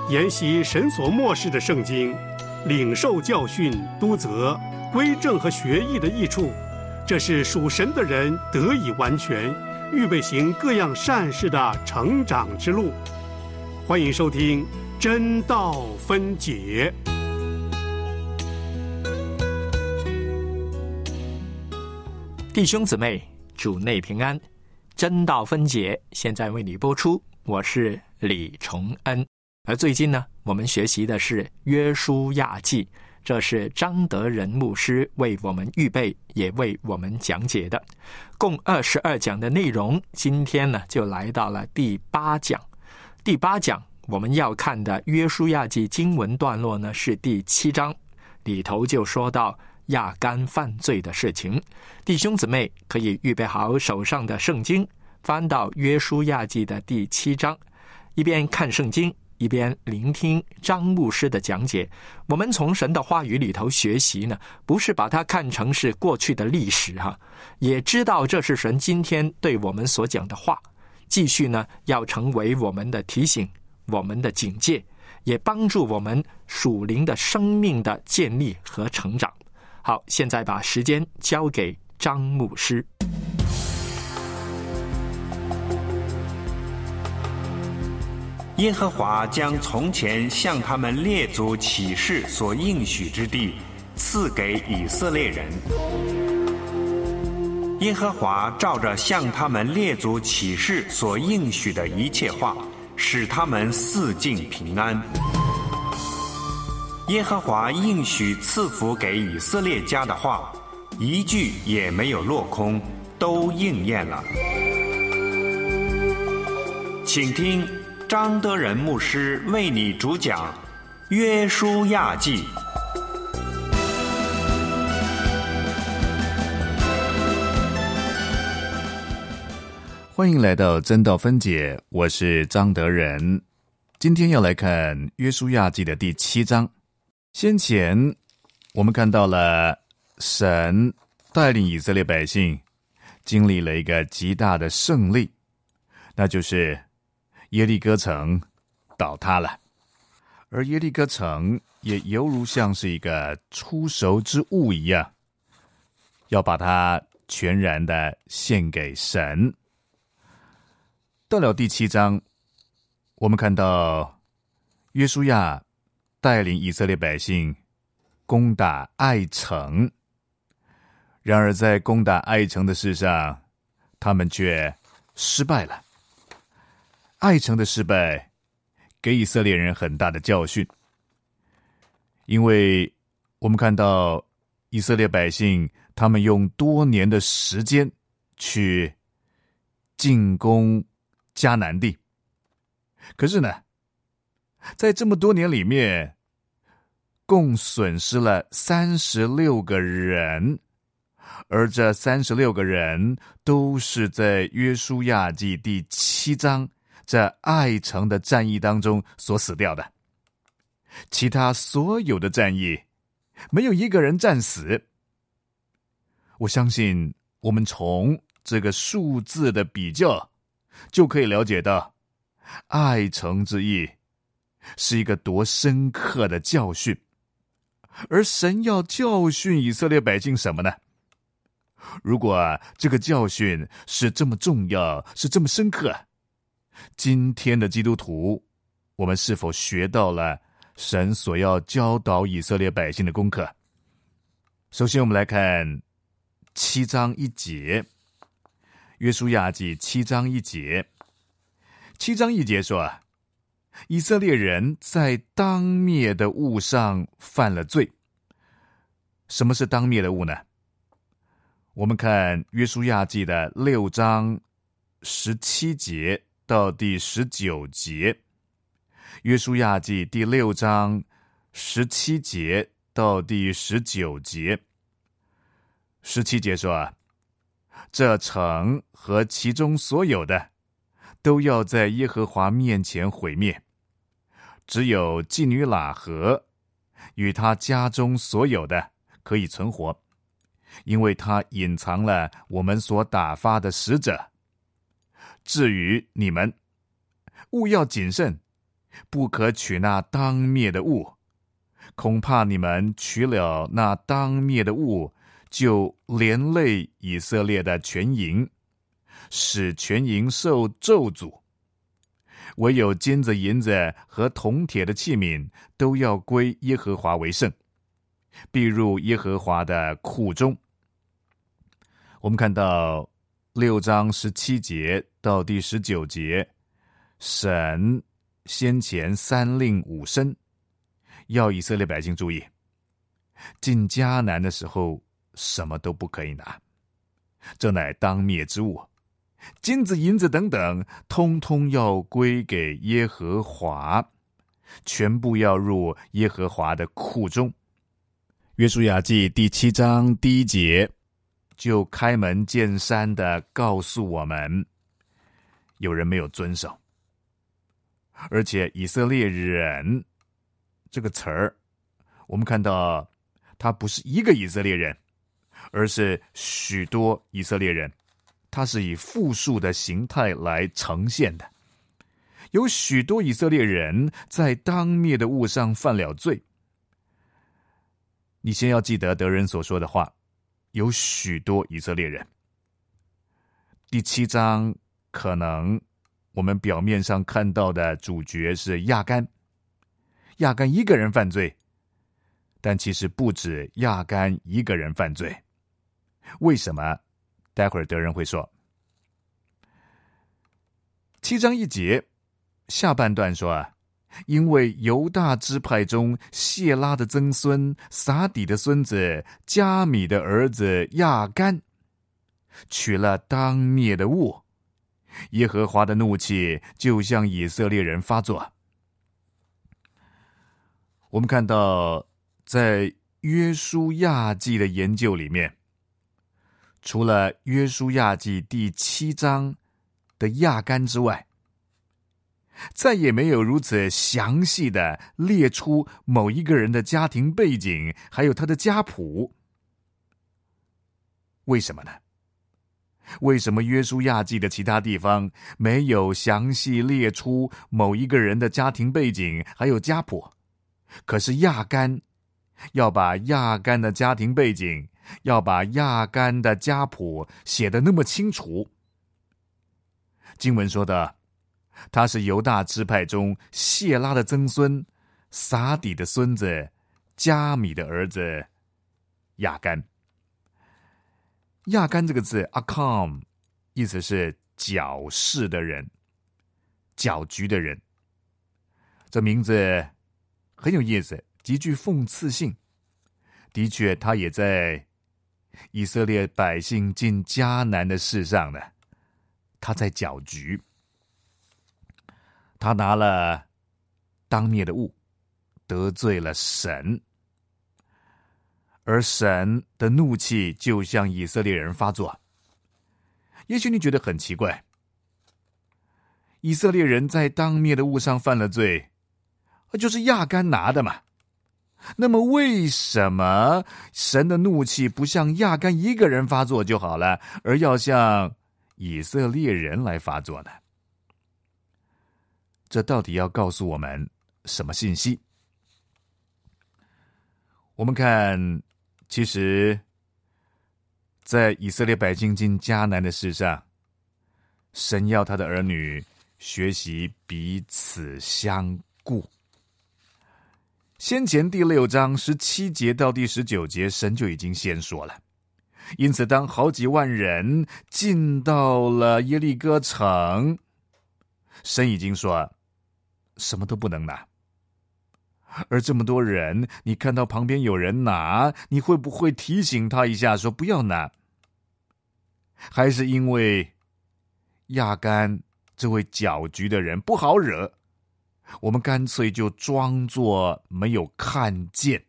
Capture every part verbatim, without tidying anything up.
研习神所默示的圣经，领受教训、督责、归正和学艺的益处，这是属神的人得以完全，预备行各样善事的成长之路。欢迎收听真道分解。 弟兄姊妹，主内平安，真道分解现在为你播出，我是李崇恩。而最近呢，我们学习的是约书亚记，这是张德仁牧师为我们预备也为我们讲解的，共二十二讲的内容。今天呢就来到了第八讲。第八讲我们要看的约书亚记经文段落呢是第七章，里头就说到亚干犯罪的事情。弟兄姊妹可以预备好手上的圣经，翻到约书亚记的第七章，一边看圣经一边聆听张牧师的讲解。我们从神的话语里头学习呢，不是把它看成是过去的历史哈，也知道这是神今天对我们所讲的话，继续呢要成为我们的提醒，我们的警戒，也帮助我们属灵的生命的建立和成长。好，现在把时间交给张牧师。 耶和华将从前向他们列祖起誓所应许之地赐给以色列人。耶和华照着向他们列祖起誓所应许的一切话，使他们四境平安。耶和华应许赐福给以色列家的话，一句也没有落空，都应验了。请听张德仁牧师为你主讲约书亚记。 欢迎来到真道分解，我是张德仁。今天要来看约书亚记的第七章。先前我们看到了神带领以色列百姓经历了一个极大的胜利，那就是耶利哥城倒塌了，而耶利哥城也犹如像是一个出熟之物一样，要把它全然的献给神。到了第七章，我们看到约书亚带领以色列百姓攻打爱城，然而在攻打爱城的事上，他们却失败了。爱城的失败给以色列人很大的教训，因为我们看到以色列百姓他们用多年的时间去进攻迦南地，可是呢，在这么多年里面，共损失了三十六个人，而这三十六个人都是在约书亚记第七章在爱城的战役当中所死掉的。其他所有的战役没有一个人战死。我相信我们从这个数字的比较就可以了解到，爱城之役是一个多深刻的教训。而神要教训以色列百姓什么呢？如果、啊、这个教训是这么重要，是这么深刻，今天的基督徒，我们是否学到了神所要教导以色列百姓的功课？首先我们来看七章一节，约书亚记七章一节。七章一节说，以色列人在当灭的物上犯了罪。什么是当灭的物呢？我们看约书亚记的六章十七节到第十九节。约书亚记第六章十七节到第十九节。十七节说，这城和其中所有的都要在耶和华面前毁灭，只有妓女喇合与他家中所有的可以存活，因为他隐藏了我们所打发的使者。至于你们，务要谨慎， 不可取那当灭的物，恐怕你们取了那当灭的物，就连累以色列的全营，使全营受咒诅。唯有金子、银子和铜铁的器皿都要归耶和华为圣，必入耶和华的库中。我们看到六章十七节到第十九节，神先前三令五申，要以色列百姓注意，进迦南的时候什么都不可以拿，这乃当灭之物，金子、银子等等，通通要归给耶和华，全部要入耶和华的库中。约书亚记第七章第一节就开门见山的告诉我们，有人没有遵守，而且以色列人这个词儿，我们看到他不是一个以色列人，而是许多以色列人，它是以复数的形态来呈现的。有许多以色列人在当灭的物上犯了罪。你先要记得德人所说的话，有许多以色列人。第七章可能我们表面上看到的主角是亚干，亚干一个人犯罪，但其实不止亚干一个人犯罪。为什么？待会儿德人会说。七章一节下半段说啊，因为犹大支派中谢拉的曾孙撒底的孙子加米的儿子亚干取了当灭的物，耶和华的怒气就向以色列人发作。我们看到在约书亚记的研究里面，除了约书亚记第七章的亚干之外，再也没有如此详细的列出某一个人的家庭背景，还有他的家谱。为什么呢？为什么约书亚记的其他地方没有详细列出某一个人的家庭背景还有家谱，可是亚干要把亚干的家庭背景，要把亚干的家谱写得那么清楚？经文说的，他是犹大支派中谢拉的曾孙撒底的孙子加米的儿子亚干。亚干这个字 Akam 意思是搅事的人，搅局的人。这名字很有意思，极具讽刺性。的确，他也在以色列百姓进迦南的事上呢，他在搅局。他拿了当灭的物，得罪了神，而神的怒气就向以色列人发作。也许你觉得很奇怪，以色列人在当灭的物上犯了罪，就是亚干拿的嘛。那么为什么神的怒气不向亚干一个人发作就好了，而要向以色列人来发作呢？这到底要告诉我们什么信息？我们看，其实在以色列百姓进迦南的事上，神要他的儿女学习彼此相顾。先前第六章十七节到第十九节，神就已经先说了。因此当好几万人进到了耶利哥城，神已经说什么都不能拿。而这么多人，你看到旁边有人拿，你会不会提醒他一下说不要拿？还是因为亚干这位搅局的人不好惹，我们干脆就装作没有看见？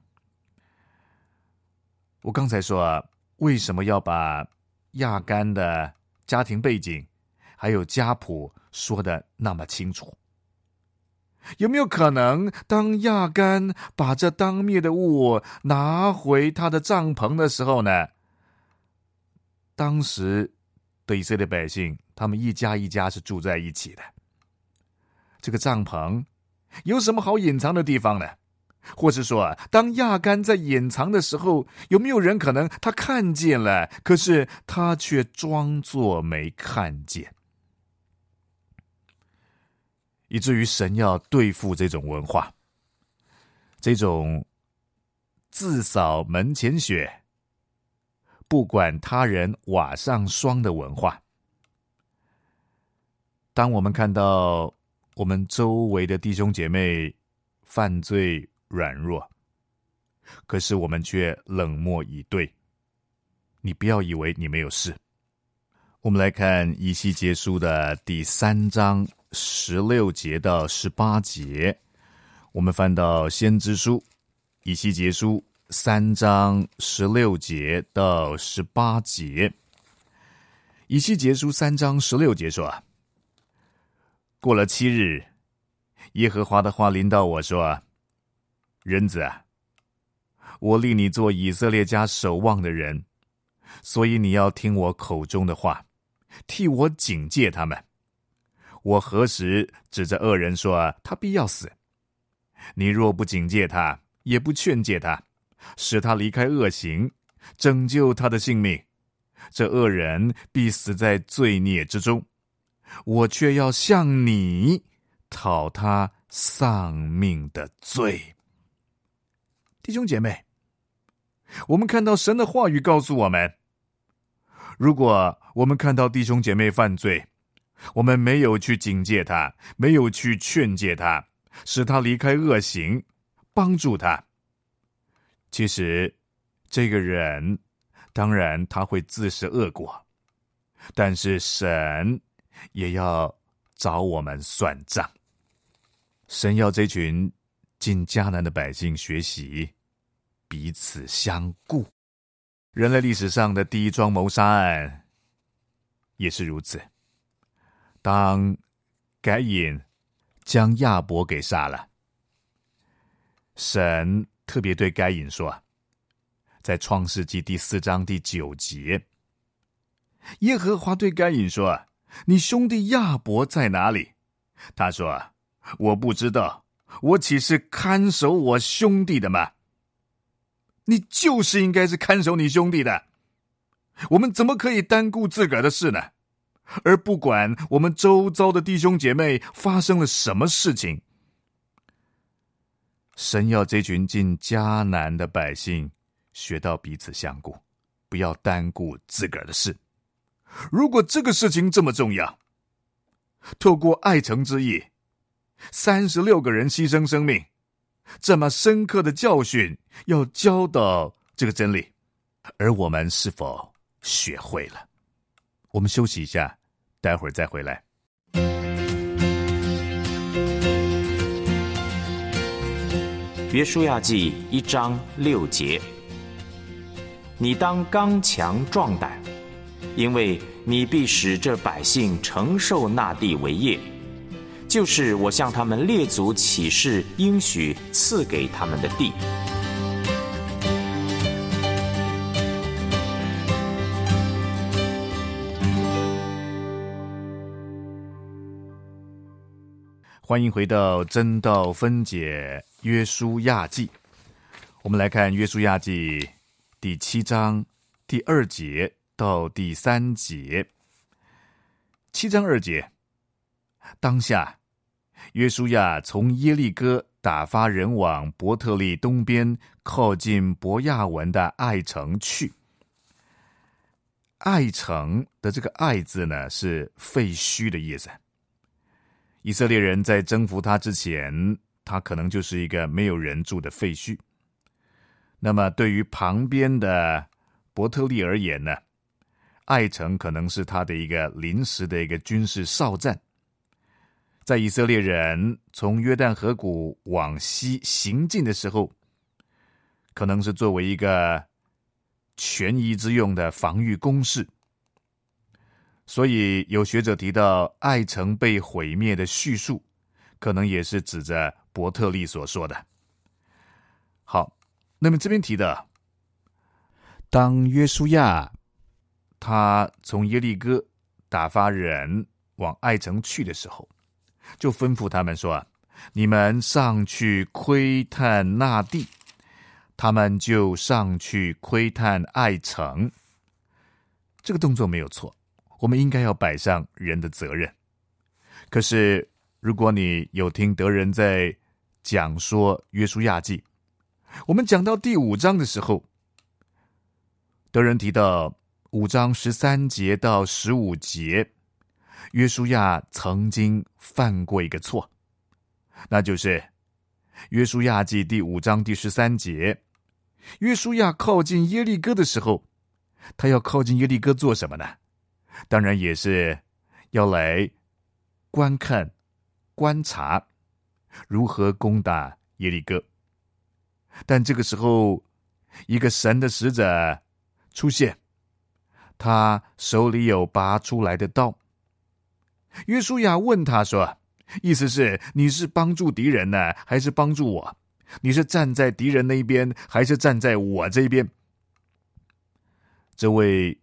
我刚才说啊，为什么要把亚干的家庭背景还有家谱说得那么清楚？有没有可能当亚干把这当灭的物拿回他的帐篷的时候呢，当时的以色列百姓他们一家一家是住在一起的，这个帐篷有什么好隐藏的地方呢？或是说，当亚干在隐藏的时候，有没有人可能他看见了，可是他却装作没看见？以至于神要对付这种文化，这种自扫门前雪，不管他人瓦上霜的文化。当我们看到我们周围的弟兄姐妹犯罪软弱，可是我们却冷漠以对，你不要以为你没有事。我们来看以西结书的第三章十六节到十八节，我们翻到先知书以西结书三章十六节到十八节。以西结书三章十六节说，过了七日，耶和华的话临到我说，人子啊，我立你做以色列家守望的人，所以你要听我口中的话，替我警戒他们。我何时指着恶人说他必要死？你若不警戒他，也不劝诫他，使他离开恶行，拯救他的性命，这恶人必死在罪孽之中，我却要向你讨他丧命的罪。弟兄姐妹，我们看到神的话语告诉我们，如果我们看到弟兄姐妹犯罪，我们没有去警戒他，没有去劝诫他，使他离开恶行，帮助他，其实这个人当然他会自食恶果，但是神也要找我们算账。神要这群进迦南的百姓学习彼此相顾。人类历史上的第一桩谋杀案也是如此。当该隐将亚伯给杀了，神特别对该隐说，在创世纪第四章第九节，耶和华对该隐说，你兄弟亚伯在哪里？他说，我不知道，我岂是看守我兄弟的吗？你就是应该是看守你兄弟的，我们怎么可以单顾自个儿的事呢？而不管我们周遭的弟兄姐妹发生了什么事情。神要这群进迦南的百姓学到彼此相顾，不要单顾自个儿的事。如果这个事情这么重要，透过爱城之役，三十六个人牺牲生命，这么深刻的教训要教导这个真理，而我们是否学会了？我们休息一下，待会儿再回来。 约书亚记一章六节，你当刚强壮胆，因为你必使这百姓承受那地为业，就是我向他们列祖起誓应许赐给他们的地。 欢迎回到真道分解约书亚记，我们来看约书亚记第七章第二节到第三节。七章二节，当下约书亚从耶利哥打发人往伯特利东边靠近伯亚文的爱城去。爱城的这个爱字呢，是废墟的意思。以色列人在征服他之前，他可能就是一个没有人住的废墟。那么对于旁边的伯特利而言呢，爱城可能是他的一个临时的一个军事哨站。在以色列人从约旦河谷往西行进的时候，可能是作为一个权宜之用的防御工事。所以有学者提到爱城被毁灭的叙述，可能也是指着伯特利所说的。好，那么这边提的，当约书亚他从耶利哥打发人往爱城去的时候，就吩咐他们说， 你们上去窥探那地，他们就上去窥探爱城。这个动作没有错，我们应该要摆上人的责任。可是如果你有听德人在讲说约书亚记，我们讲到第五章的时候，德人提到五章十三节到十五节，约书亚曾经犯过一个错，那就是约书亚记第五章第十三节，约书亚靠近耶利哥的时候，他要靠近耶利哥做什么呢？当然也是要来观看观察如何攻打耶利哥。但这个时候一个神的使者出现，他手里有拔出来的刀。约书亚问他说，意思是你是帮助敌人呢，还是帮助我？你是站在敌人那一边，还是站在我这边？这位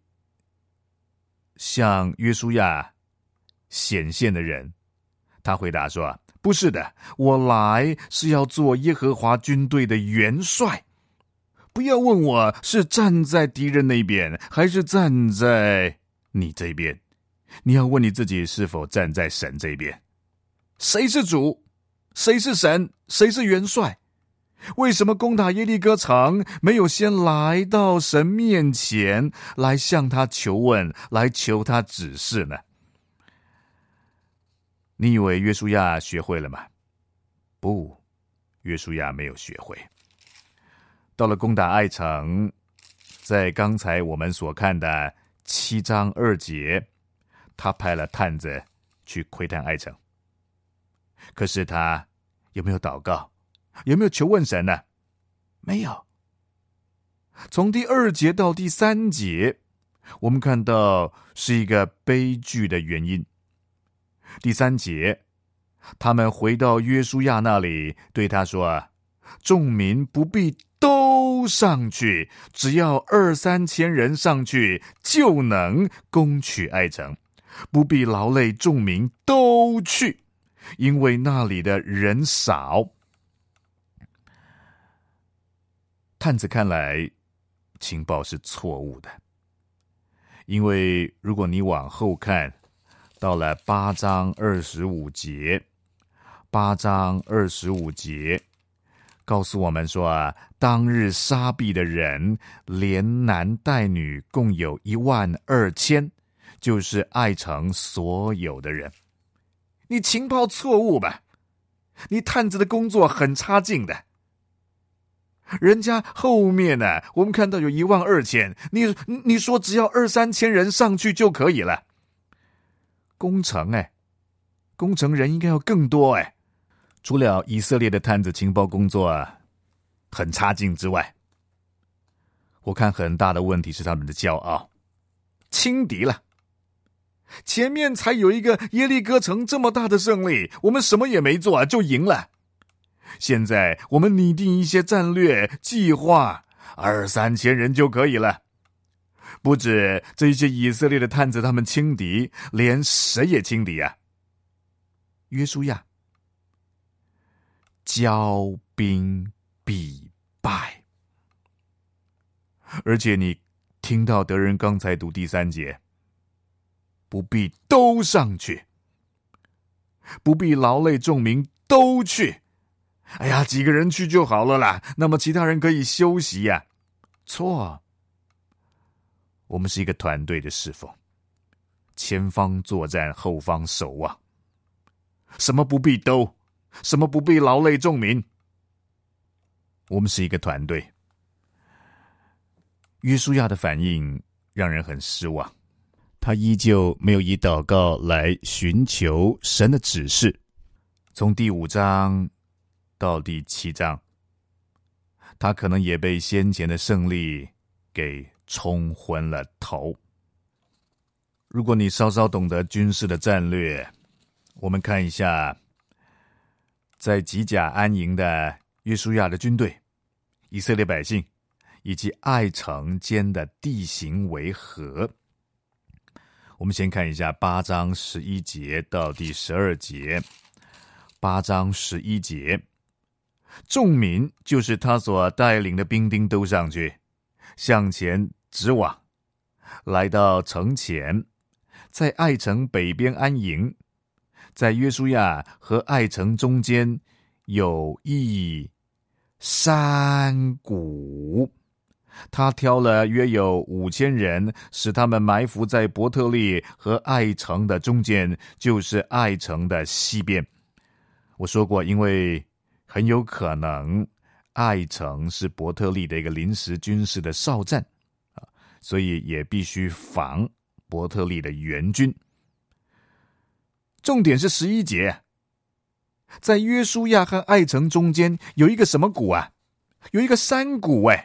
向约书亚显现的人，他回答说，不是的，我来是要做耶和华军队的元帅。不要问我是站在敌人那边，还是站在你这边，你要问你自己是否站在神这边。谁是主？谁是神？谁是元帅？为什么攻打耶利哥城没有先来到神面前，来向他求问，来求他指示呢？你以为约书亚学会了吗？不，约书亚没有学会。到了攻打爱城，在刚才我们所看的七章二节，他派了探子去窥探爱城。可是他有没有祷告？有没有求问神呢？没有。从第二节到第三节，我们看到是一个悲剧的原因。第三节，他们回到约书亚那里，对他说，众民不必都上去，只要二三千人上去，就能攻取爱城，不必劳累众民都去，因为那里的人少。探子看来情报是错误的，因为如果你往后看，到了八章二十五节，八章二十五节告诉我们说啊，当日杀毙的人连男带女共有一万二千，就是爱城所有的人。你情报错误吧？你探子的工作很差劲的。人家后面呢、啊，我们看到有一万二千，你你说只要二三千人上去就可以了。攻城哎，攻城人应该要更多哎。除了以色列的探子情报工作啊很差劲之外，我看很大的问题是他们的骄傲，轻敌了。前面才有一个耶利哥城这么大的胜利，我们什么也没做就赢了。现在我们拟定一些战略计划，二三千人就可以了。不止这些以色列的探子他们轻敌，连谁也轻敌啊。约书亚，骄兵必败。而且你听到德人刚才读第三节，不必都上去，不必劳累众民都去。哎呀，几个人去就好了啦，那么其他人可以休息呀、啊。错，我们是一个团队的侍奉，前方作战，后方守望。什么不必都，什么不必劳累众民，我们是一个团队。约书亚的反应让人很失望，他依旧没有以祷告来寻求神的指示。从第五章到第七章，他可能也被先前的胜利给冲昏了头。如果你稍稍懂得军事的战略，我们看一下在吉甲安营的约书亚的军队、以色列百姓以及爱城间的地形为何。我们先看一下八章十一节到第十二节。 八章十一节，众民就是他所带领的兵丁都上去，向前直往，来到城前，在爱城北边安营。在约书亚和爱城中间有一山谷，他挑了约有五千人，使他们埋伏在伯特利和爱城的中间，就是爱城的西边。我说过，因为很有可能爱城是伯特利的一个临时军事的哨站，所以也必须防伯特利的援军。重点是十一节，在约书亚和爱城中间有一个什么谷啊？有一个山谷哎。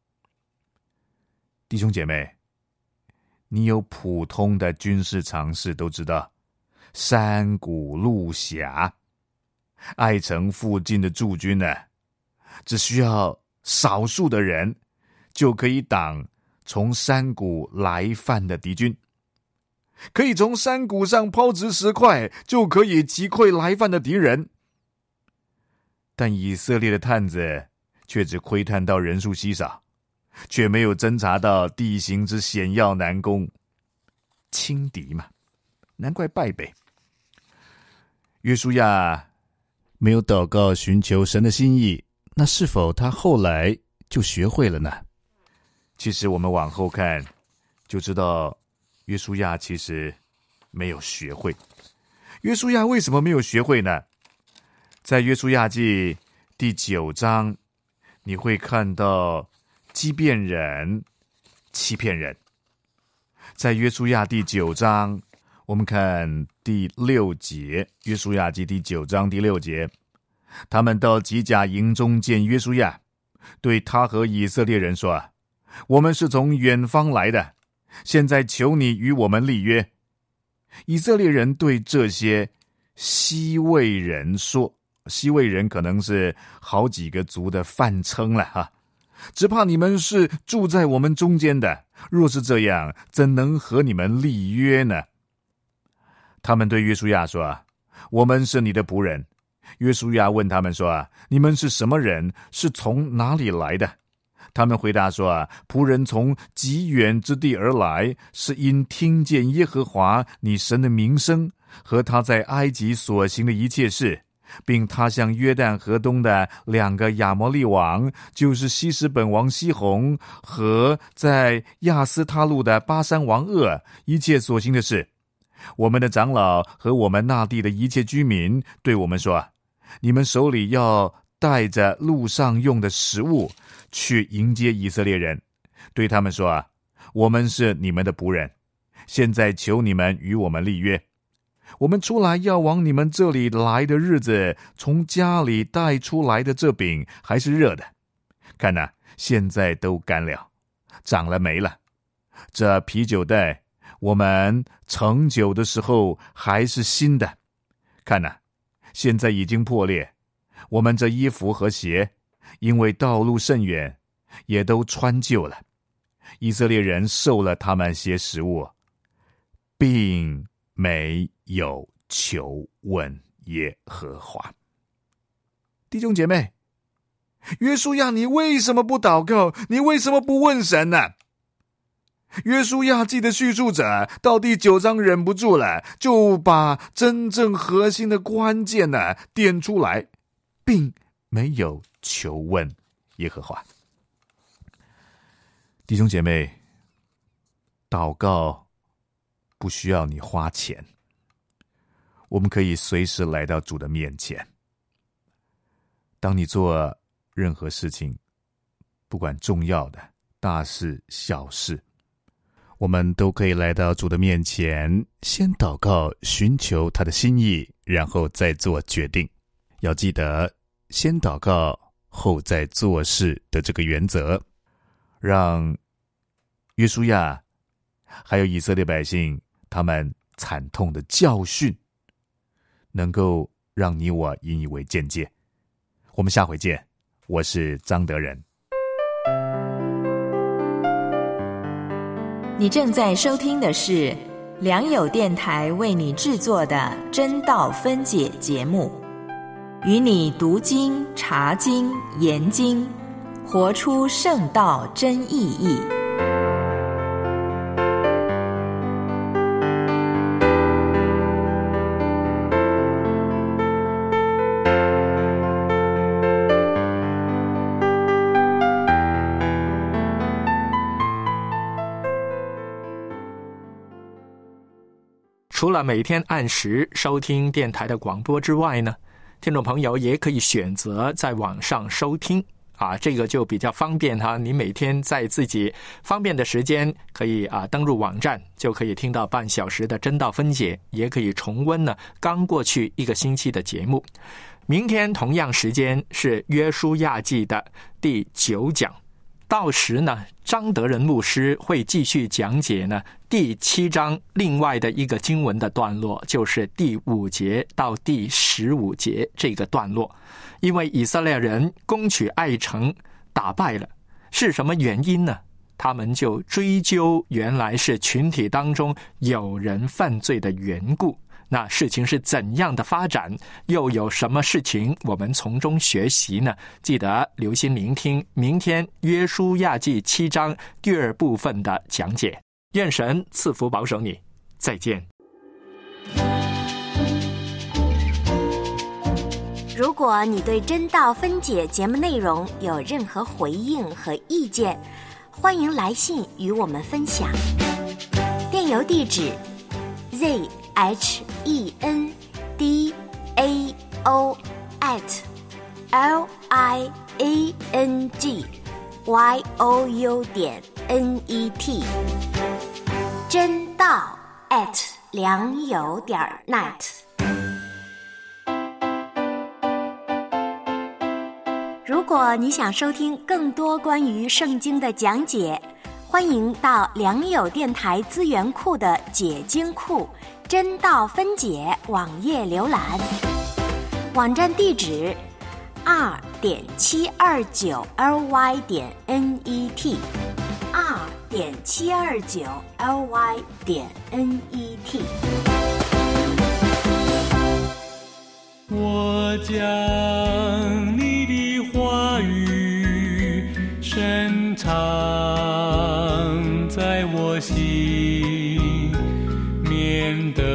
弟兄姐妹，你有普通的军事常识都知道，山谷路狭，爱城附近的驻军呢，只需要少数的人就可以挡从山谷来犯的敌军。可以从山谷上抛掷石块，就可以击溃来犯的敌人。但以色列的探子却只窥探到人数稀少，却没有侦察到地形之险要难攻，轻敌嘛，难怪败北。约书亚没有祷告寻求神的心意，那是否他后来就学会了呢？其实我们往后看就知道，约书亚其实没有学会。约书亚为什么没有学会呢？在约书亚记第九章，你会看到欺骗人欺骗人。在约书亚第九章，我们看第六节，约书亚记第九章第六节，他们到吉甲营中见约书亚，对他和以色列人说，我们是从远方来的，现在求你与我们立约。以色列人对这些西魏人说，西魏人可能是好几个族的泛称了哈，只怕你们是住在我们中间的，若是这样，怎能和你们立约呢？他们对约书亚说，我们是你的仆人。约书亚问他们说，你们是什么人？是从哪里来的？他们回答说，仆人从极远之地而来，是因听见耶和华你神的名声和他在埃及所行的一切事，并他向约旦河东的两个亚摩利王，就是西实本王西宏和在亚斯他路的巴珊王噩一切所行的事。我们的长老和我们那地的一切居民对我们说，你们手里要带着路上用的食物去迎接以色列人，对他们说，我们是你们的仆人，现在求你们与我们立约。我们出来要往你们这里来的日子，从家里带出来的这饼还是热的，看哪，现在都干了，长了霉了。这啤酒袋我们盛酒的时候还是新的，看哪，现在已经破裂。我们这衣服和鞋，因为道路甚远，也都穿旧了。以色列人受了他们些食物，并没有求问耶和华。弟兄姐妹，约书亚，你为什么不祷告？你为什么不问神呢？约书亚记的叙述者到第九章忍不住了，就把真正核心的关键呢点出来，并没有求问耶和华。弟兄姐妹，祷告不需要你花钱，我们可以随时来到主的面前。当你做任何事情，不管重要的大事小事，我们都可以来到主的面前，先祷告，寻求他的心意，然后再做决定。要记得先祷告后再做事的这个原则，让约书亚还有以色列百姓他们惨痛的教训能够让你我引以为鉴戒。我们下回见，我是张德仁。 你正在收听的是良友电台为你制作的真道分解节目。 与你读经、查经、研经，活出圣道真意义。 除了每天按时收听电台的广播之外呢，听众朋友也可以选择在网上收听啊，这个就比较方便哈。你每天在自己方便的时间可以啊登入网站，就可以听到半小时的真道分解，也可以重温呢刚过去一个星期的节目。明天同样时间是约书亚记的第九讲，到时呢张德仁牧师会继续讲解呢第七章另外的一个经文的段落，就是第五节到第十五节这个段落。因为以色列人攻取爱城打败了，是什么原因呢？他们就追究原来是群体当中有人犯罪的缘故。那事情是怎样的发展，又有什么事情我们从中学习呢？记得留心聆听明天约书亚记七章第二部分的讲解。愿神赐福保守你，再见。 如果你对真道分解节目内容有任何回应和意见，欢迎来信与我们分享。电邮地址 z h e n d a o at l i a n g y o u 点 n e t， 真道 at 良友点 net。如果你想收听更多关于圣经的讲解，欢迎到良友电台资源库的解经库真道分解网页浏览，网站地址 r 点七二九 l y 点 n e t r 点七二九 l y 点 n e t。 我将你的话语深藏在我心，免得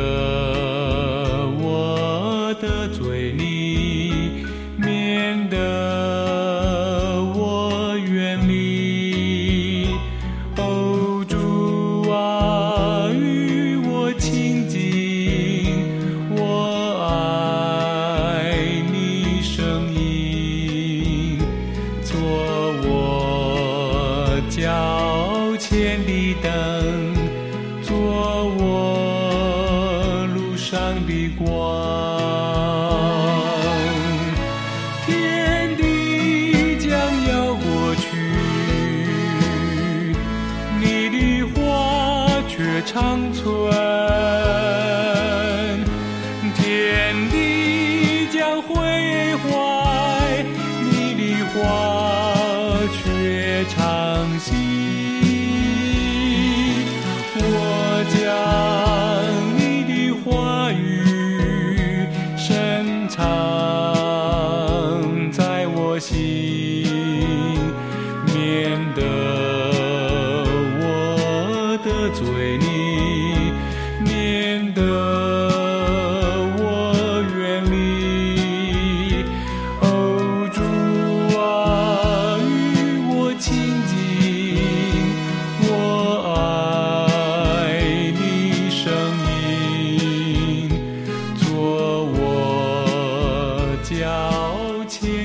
我得罪你，免得我远离。哦，主啊，与我亲近，我爱你声音，做我脚前的灯，做我路上的光。天地将要过去，你的话却长存。天地将毁坏，你的话却长新。我将你的话语深藏在我心，免得我得罪你，免得我远离。哦，主啊，与我亲近，我爱你声音，做我脚前